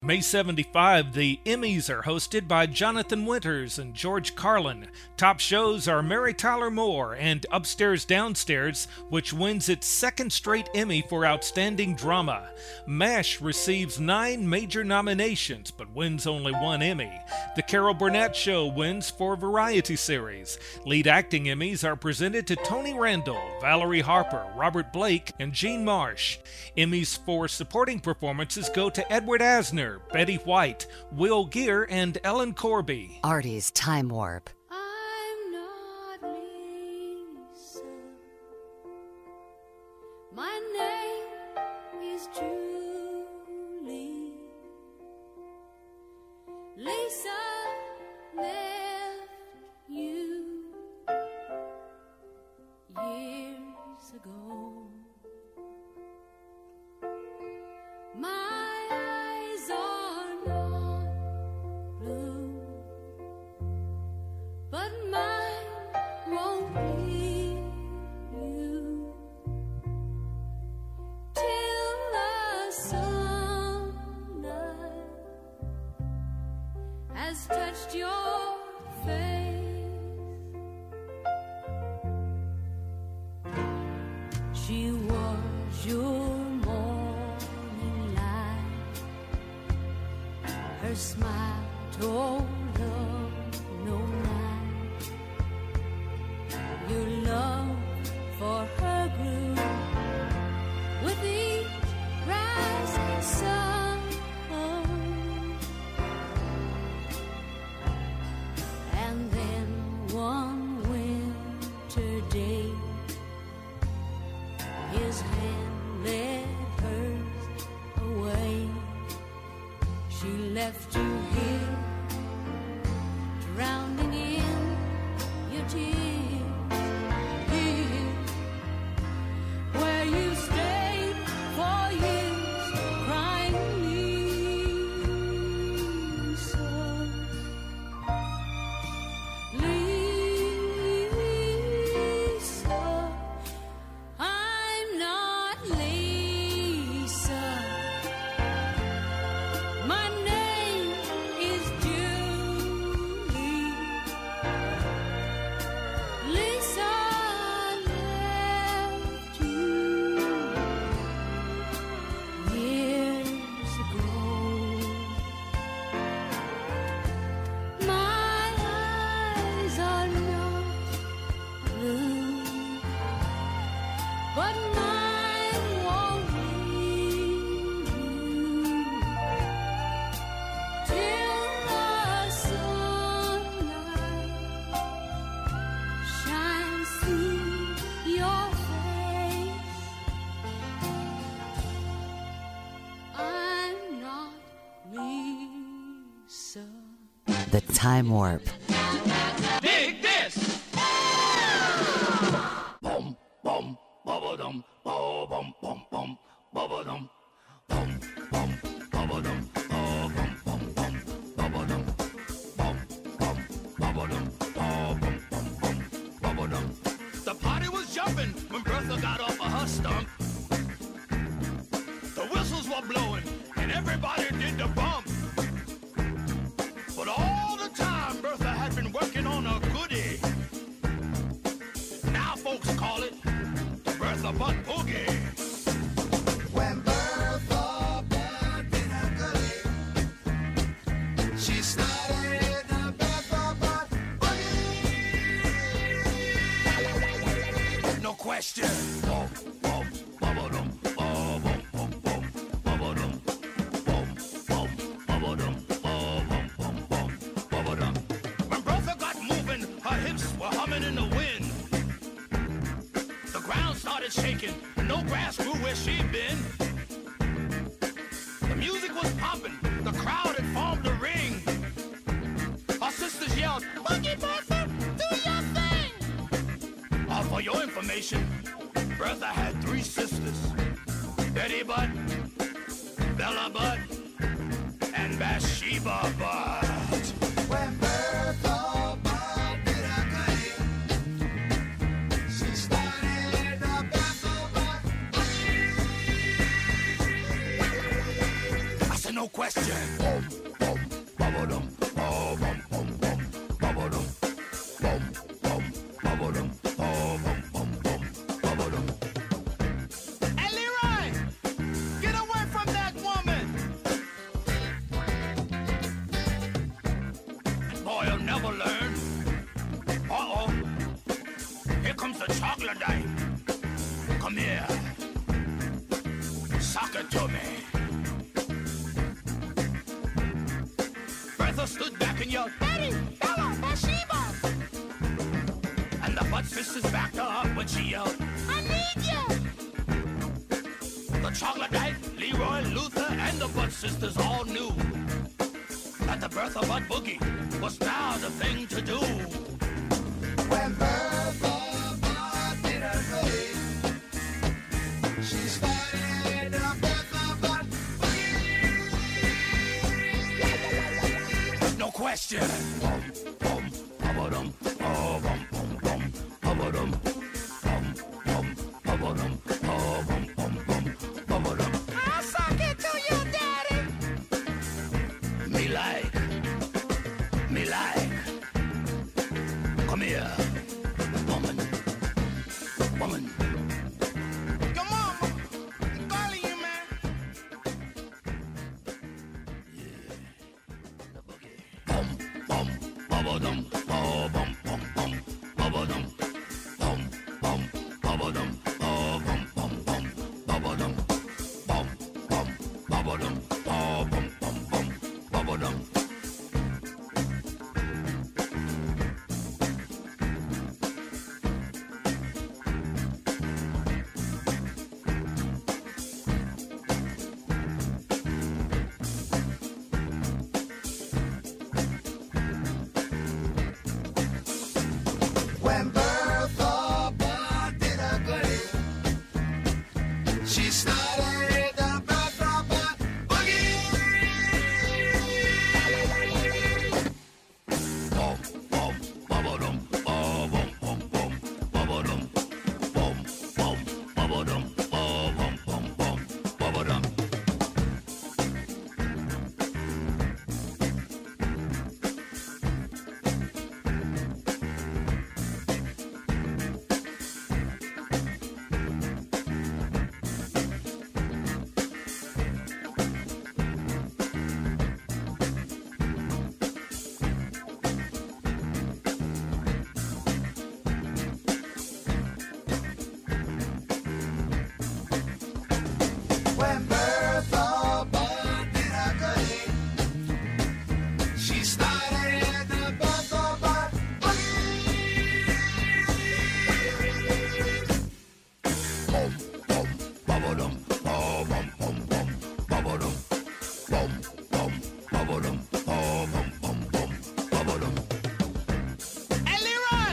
May 75, the Emmys are hosted by Jonathan Winters and George Carlin. Top shows are Mary Tyler Moore and Upstairs Downstairs, which wins its second straight Emmy for Outstanding Drama. MASH receives 9 major nominations, but wins only 1 Emmy. The Carol Burnett Show wins for Variety Series. Lead acting Emmys are presented to Tony Randall, Valerie Harper, Robert Blake, and Jean Marsh. Emmys for supporting performances go to Edward Asner, Betty White, Will Geer, and Ellen Corby. Artie's Time Warp. I'm not Lisa. My name is Julie. Lisa left you years ago. My eyes are not blue, but mine won't leave you till the sunlight has touched your face. She was your her smile told of no lie. Your love for her grew with each rising sun, and then one winter day his hand led hers away. She left you here, drowning in your tears, here, where you stayed for years, crying, Lisa, Lisa, I'm not Lisa. My name is Julie. Lisa left you years ago. My eyes are not blue, but mine won't leave you till the sunlight shines through your face. I'm not Lisa. The Time Warp. Dig this! Bum, bum, bubba-dum, bum, bum, bum, bubba-dum, bum, bum, bubba-dum, bum, bum, bum, bubba-dum, bum, bum, bubba-dum, bum, bum, bum, bubba-dum. The party was jumping when Bertha got off of her stump. The whistles were blowing and everybody did the bump. But all the time Bertha had been working on a goodie. Now folks call it the Bertha Butt Boogie. When Bertha Butt did a goodie, she started the Bertha Butt Boogie. No question. Bum, bum, bubba-dum, bum, bum, bum, bubba-dum, bum, bum, bubba-dum, bum, bum, bum, bubba-dum. When Bertha got moving, her hips were humming in the wind. The ground started shaking, and no grass grew where she'd been. The music was pumping, the crowd had formed a ring. Her sisters yelled, "Boogie Bertha, do your thing!" For your information, Bertha had 3 sisters: Betty Butt, Bella Butt, and Bathsheba Butt. When Bertha Butt did a goodie, she started the Bertha Butt Boogie. I said no question. Hey, Leroy, get away from that woman. Boy, you'll never learn. Uh-oh. Here comes the chocolate dime. Come here. Sock it to me. Bertha stood back and yelled, Betty, Bella, Bathsheba. And the Butt Sisters backed her up when she yelled, I need you. The chocolate knight, Leroy, Luther, and the Butt Sisters all knew that the Bertha Butt Boogie was now the thing to do. When Bertha Butt did her goodie, she started a Bertha Butt boogie. No question. Bum, bum, ba-ba-dum, oh, bum, bum, bum, ba-ba-dum, bum, bum, ba-ba-dum, oh, bum, bum, bum, ba-ba-dum. I'll suck it to you, Daddy. Me like. Come here, woman. Your mama, I'm calling you, man. Yeah, the boogie. Bum, bum, ba-ba-dum, oh, bum, bum, bum, ba-ba-dum, bum, bum, ba-ba-dum, oh, bum, bum, bum, ba-ba-dum, bum, bum, ba-ba-dum, oh, bum, bum, bum, ba-ba-dum. When Bertha Butt did her goodie, she started the Bertha Butt boogie. Bum, bum, ba-ba-dum, oh, bum, bum, bum, ba-ba-dum, bum, bum, ba-ba-dum, oh, bum, bum, bum, ba-ba-dum. When Bertha Butt did her goodie, she started the Bertha Butt boogie. Bum, bum, ba-ba-dum, oh, bum, bum, bum, ba-ba-dum, bum, bum, ba-ba-dum, oh, bum, bum, bum, ba-ba-dum. Hey, Leroy!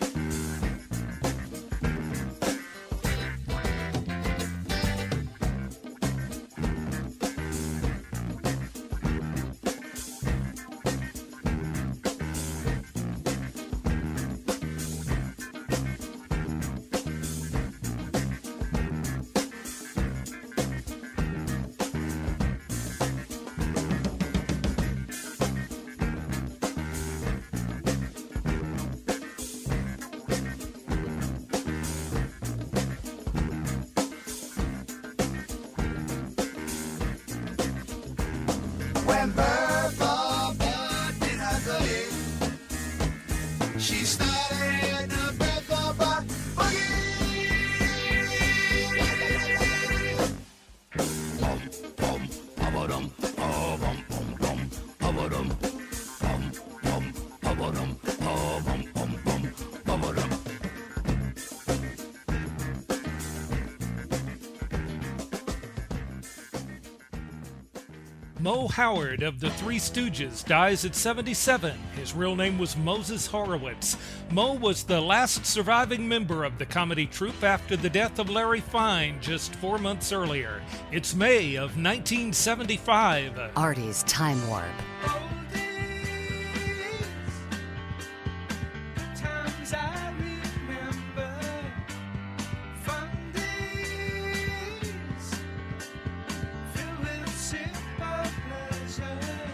When Bertha Butt did her goodie, she started the Bertha Butt boogie. Bum, bum, ba-ba-dum, oh, bum, bum, bum, ba-ba-dum, bum, bum, ba-ba-dum, oh, bum, bum, bum, ba-ba-dum. Mo Howard of the Three Stooges dies at 77. His real name was Moses Horowitz. Mo was the last surviving member of the comedy troupe after the death of Larry Fine just 4 months earlier. It's May of 1975. Artie's Time Warp. Times I remember, fun days filled with simple pleasure.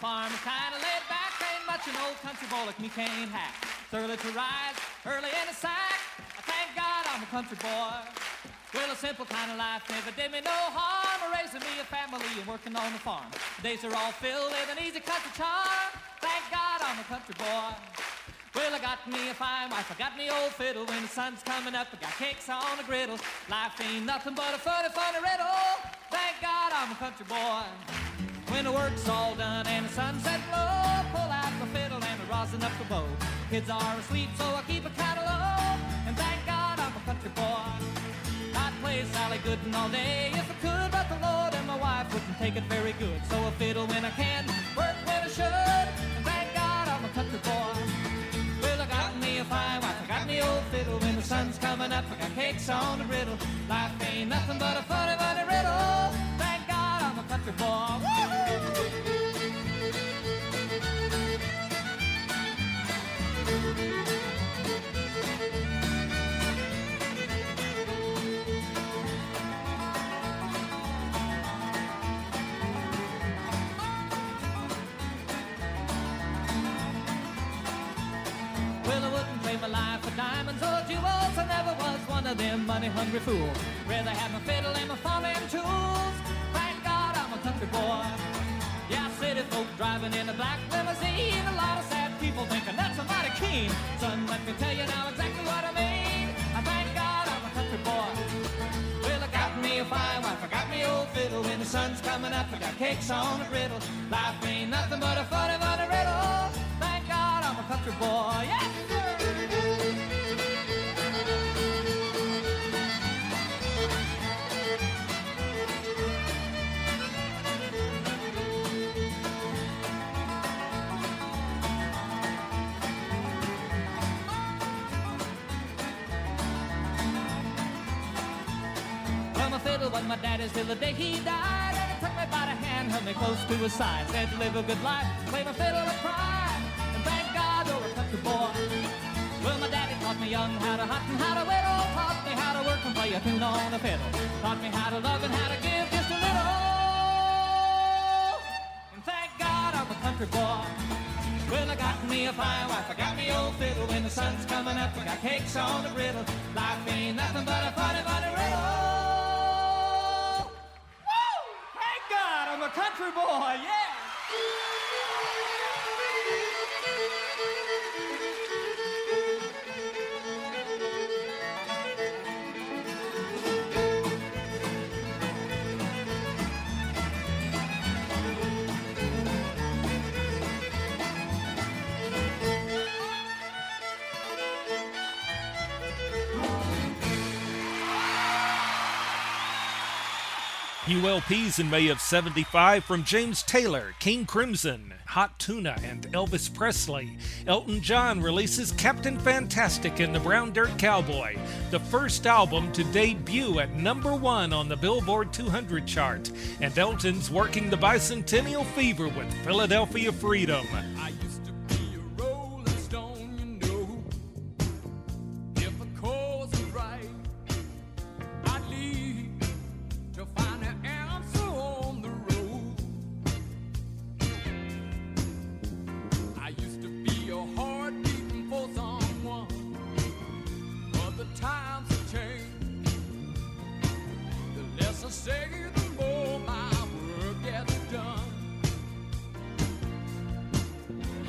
farm is kinda laid back. Ain't much an old country boy like me can't hack. It's early to rise, early in the sack. I thank God I'm a country boy. Well, a simple kind of life never did me no harm. Raising me a family and working on the farm. Days are all filled with an easy country charm. Thank God I'm a country boy. Well, I got me a fine wife, I got me old fiddle. When the sun's coming up, I got cakes on the griddle. Life ain't nothing but a funny, funny riddle. Thank God I'm a country boy. When the work's all done and the sunset low, pull out the fiddle and the rosin up the bow. Kids are asleep, so I keep a cattle low. And thank God I'm a country boy. I'd play Sally Gooden all day if I could, but the Lord and my wife wouldn't take it very good. So I fiddle when I can, work when I should, and thank God I'm a country boy. Well, I got me a fine wife, I got me old fiddle. When the sun's coming up, I got cakes on the griddle. Life ain't nothing but a funny, funny riddle. Thank God I'm a country boy. Woo-hoo! Well, I wouldn't trade my life for diamonds or jewels. I never was one of them money-hungry fools. Rather have my fiddle and my farming tools. Thank God I'm a country boy. Yeah, city folk driving in a black limousine. A lot of sad people thinking that's a mighty keen. Son, let me tell you now exactly what I mean. I thank God I'm a country boy. Well, I got me a fine wife, I got me old fiddle. When the sun's coming up, I got cakes on the griddle. Life ain't nothing but a funny, funny riddle. Thank God I'm a country boy. Yeah! Fiddle was my daddy's till the day he died. And he took me by the hand, held me close to his side. Said to live a good life, play my fiddle with pride. And thank God you're a country boy. Well, my daddy taught me young how to hunt and how to whittle. Taught me how to work and play a tune on the fiddle. Taught me how to love and how to give just a little. And thank God I'm a country boy. Well, I got me a fine wife, I got me old fiddle. When the sun's coming up, I got cakes on the griddle. Life ain't nothing but a funny, funny riddle. I'm a country boy, yeah! ULPs in May of '75 from James Taylor, King Crimson, Hot Tuna, and Elvis Presley. Elton John releases Captain Fantastic and the Brown Dirt Cowboy, the first album to debut at #1 on the Billboard 200 chart. And Elton's working the bicentennial fever with Philadelphia Freedom. I used to be a rolling stone, you know. If the cause is right, I'd leave to find an answer on the road. I used to be a heart beating for someone, but the times have changed. The less I say, the more my work gets done.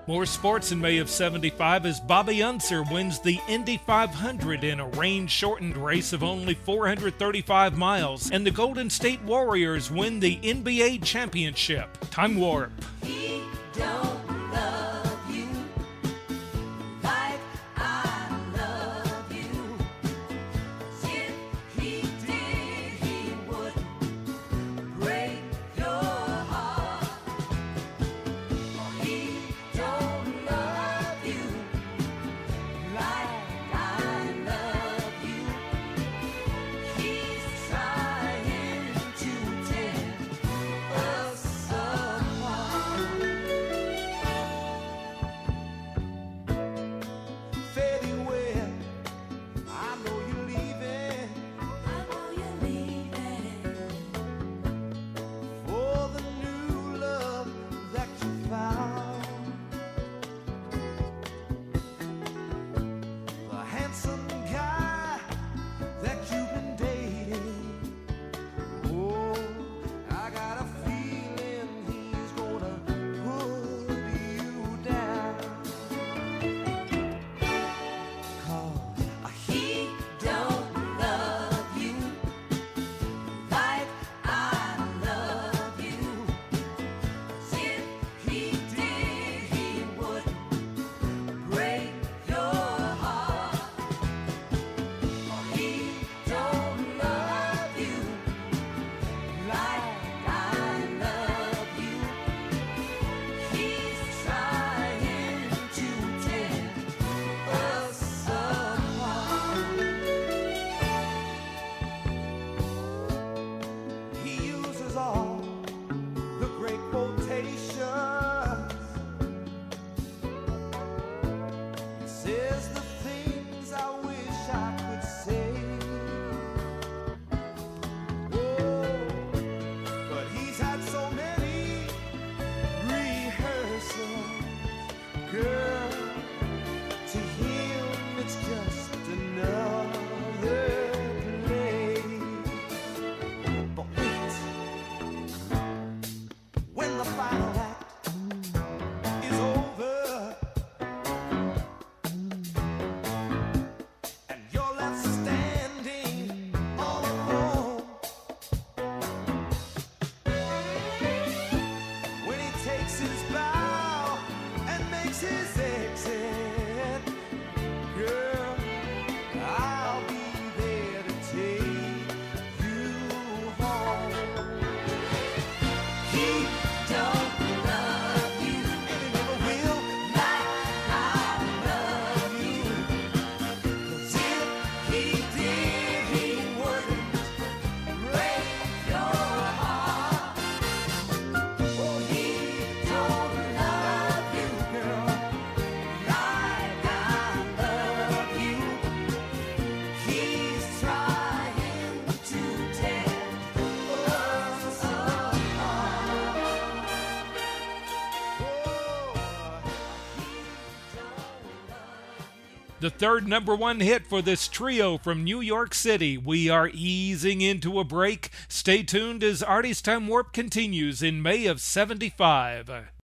More sports in May of 75 as Bobby Unser wins the Indy 500 in a rain-shortened race of only 435 miles, and the Golden State Warriors win the NBA championship. Time Warp. He don't love you like I love you. If he did, he would break your heart. He don't love you like I love you. He's trying to tear us apart. Fade away. I know you're leaving I know you're leaving. for the new love that you found. The handsome guy that you've been dating. Oh, I got a feeling he's gonna put you down. 'Cause He don't love you like I love you. If he did, he would break your heart. He don't love you like I love you. He's trying to tear us apart. he uses all the great quotations. He says the things I wish I could say. Oh, but he's had so many rehearsals. Girl, to him it's just another play. But wait, when the final act is over and you're left standing all alone, when he takes his bow and makes his exit, girl, I'll be there to take you home. He don't love you And he never will. like I love you. 'Cause if he did, he wouldn't break your heart. Oh, he don't love you, girl, like I love you. He's trying to tear us apart. The third #1 hit for this trio from New York City. We are easing into a break. Stay tuned as Artie's Time Warp continues in May of 75.